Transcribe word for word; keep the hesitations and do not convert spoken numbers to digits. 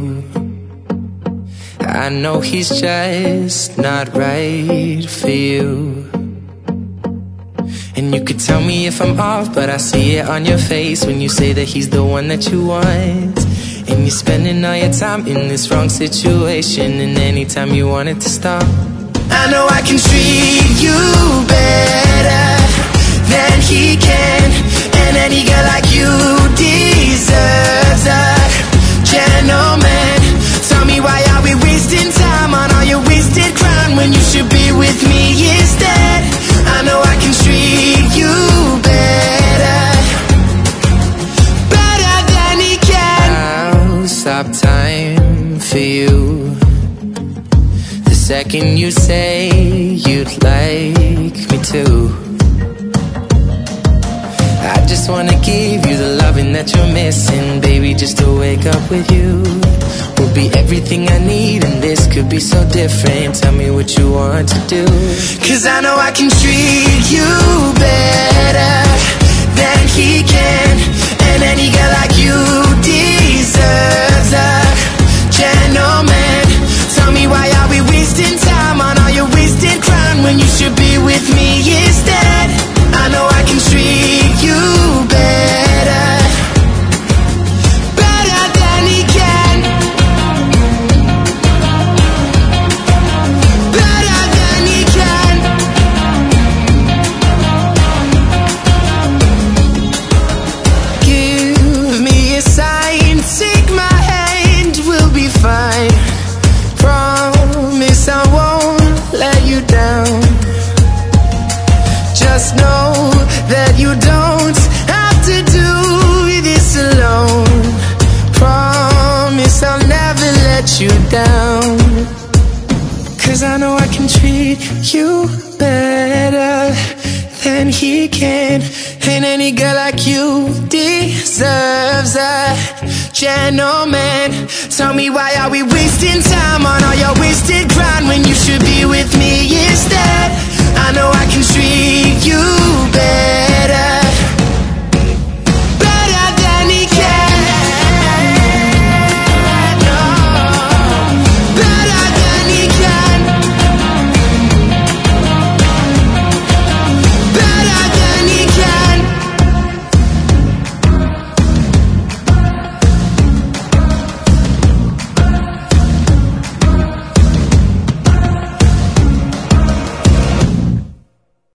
I know he's just not right for you. And you could tell me if I'm off, but I see it on your face when you say that he's the one that you want. And you're spending all your time in this wrong situation, and anytime you want it to stop. I know I can treat you better than he can, and any girl like you deserves a gentleman. Tell me, why are we wasting time on all your wasted crown when you should be with me instead? I know I can treat you better, better than he can. I'll stop time for you the second you say you'd like me to. I just wanna give you the loving that you're missing, baby, just to wake up with you will be everything I need, and this could be so different. Tell me what you want to do, 'cause I know I can treat you better than he can, and any girl like you deserves a gentleman. Tell me, why are we wasting time on all your wasted crown when you should be with me instead? I know I can treat you better, better than he can, better than he can. Give me a sign, take my hand, we'll be fine. Promise I won't let you down. Just know that you don't have to do this alone. Promise I'll never let you down, 'cause I know I can treat you better than he can, and any girl like you deserves a gentleman. Tell me, why are we wasting time on all your wasted grind when you should be with me instead? I know I can treat you better.